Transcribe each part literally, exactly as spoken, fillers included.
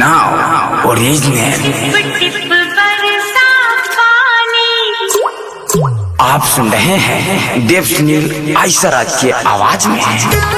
now original आप सुन रहे हैं देव सुनील आयसराज की आवाज में।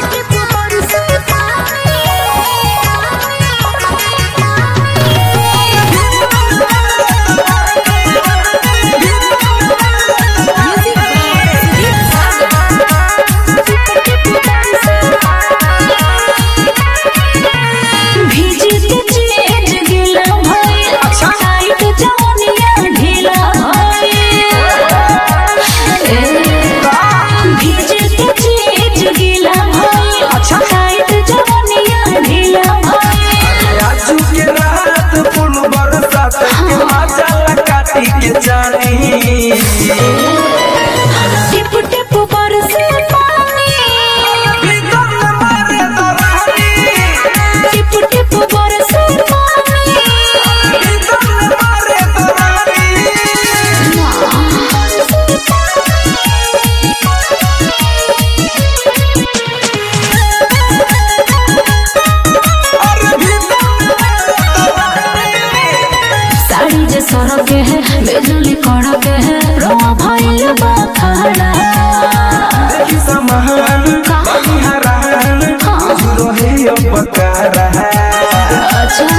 बिजली कड़क है रोआ भाई बखाड़ा देखी समाहन कहीं हरान जुरो है यो बकारा अच्छा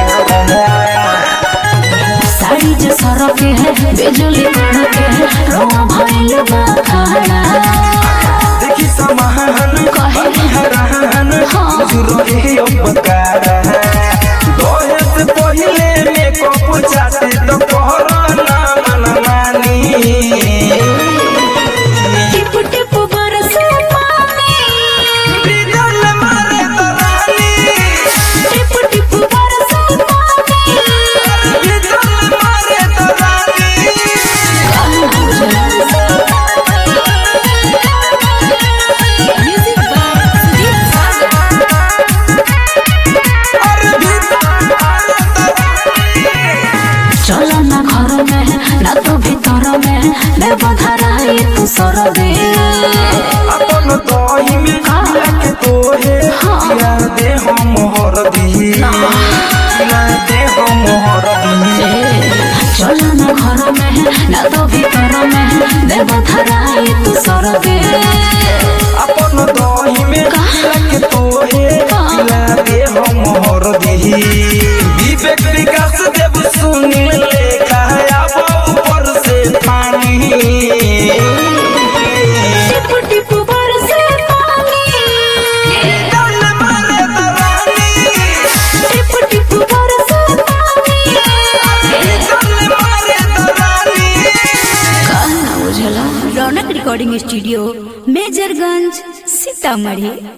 साड़ी जो सरक है बिजली कड़क है रोआ भाई बखाड़ा देखी समाहन कहीं हरान जुरो है यो बकारा दोहे से पहले मेकअप जाते तो कोहरा टिप टिप बरसे पानी बिजल मारे तो रानी टिप टिप बरसे पानी बिजल मारे तो रानी चलो ना घर में ना तो भीतर में मैं बधराई तू सर दे अपन दही में के तोहे या दे हम हर दी या दे हम हर दी चलो ना घर में ना तो भीतर में मैं बधराई तू सर दे अपन दही में के तोहे या दे हम हर दी विवेक विकास देव सुनील लेखा अब ऊपर से पानी टिप टिप बरसे पानी बिजल मारे तो रानी टिप टिप बरसे पानी बिजल मारे तो रानी कहना बुझला। Raunak recording studio Majorganj Sitamarhi.